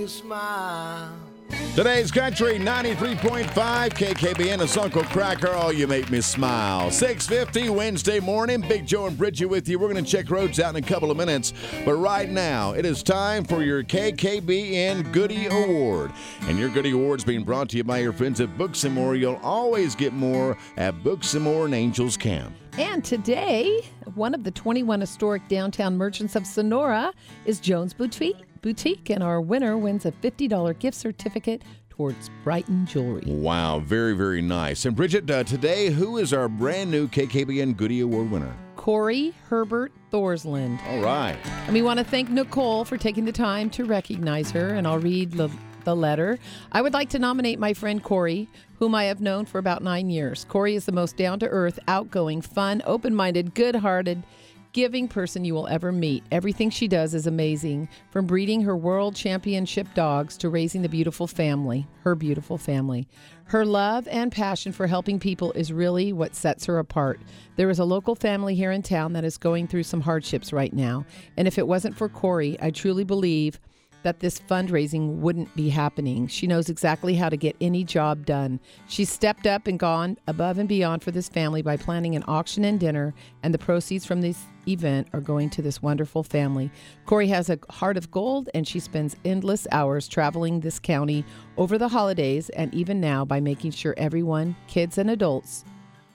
me smile. Today's Country 93.5 KKBN, it's Uncle Cracker. Oh, you make me smile. 6:50 Wednesday morning. Big Joe and Bridget with you. We're going to check roads out in a couple of minutes. But right now, it is time for your KKBN Goodie Award. And your Goodie Award's being brought to you by your friends at Books & More. You'll always get more at Books & More and Angels Camp. And today, one of the 21 historic downtown merchants of Sonora is Jones Boutique, and our winner wins a $50 gift certificate towards Brighton Jewelry. Wow, very, very nice. And Bridget, today, who is our brand new KKBN Goodie Award winner? Corey Herbert Thorsland. All right. And we want to thank Nicole for taking the time to recognize her, and I'll read the letter. I would like to nominate my friend Corey, whom I have known for about 9 years. Corey is the most down-to-earth, outgoing, fun, open-minded, good-hearted, giving person you will ever meet. Everything she does is amazing, from breeding her world championship dogs to raising her beautiful family. Her love and passion for helping people is really what sets her apart. There is a local family here in town that is going through some hardships right now, and if it wasn't for Corey, I truly believe that this fundraising wouldn't be happening. She knows exactly how to get any job done. She's stepped up and gone above and beyond for this family by planning an auction and dinner, and the proceeds from this event are going to this wonderful family. Corey has a heart of gold, and she spends endless hours traveling this county over the holidays and even now by making sure everyone, kids and adults,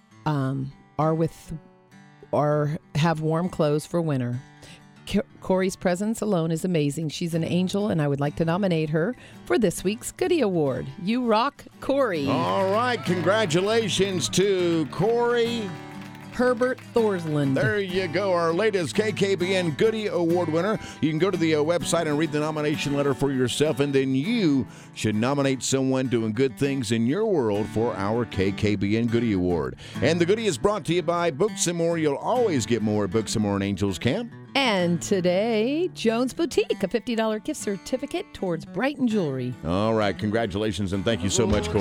have warm clothes for winter. Corey's presence alone is amazing. She's an angel, and I would like to nominate her for this week's Goodie Award. You rock, Corey. All right. Congratulations to Corey Herbert Thorsland. There you go, our latest KKBN Goodie Award winner. You can go to the website and read the nomination letter for yourself, and then you should nominate someone doing good things in your world for our KKBN Goodie Award. And the goodie is brought to you by Books & More. You'll always get more at Books & More and Angels Camp. And today, Jones Boutique, a $50 gift certificate towards Brighton Jewelry. All right, congratulations, and thank you so much, Corey.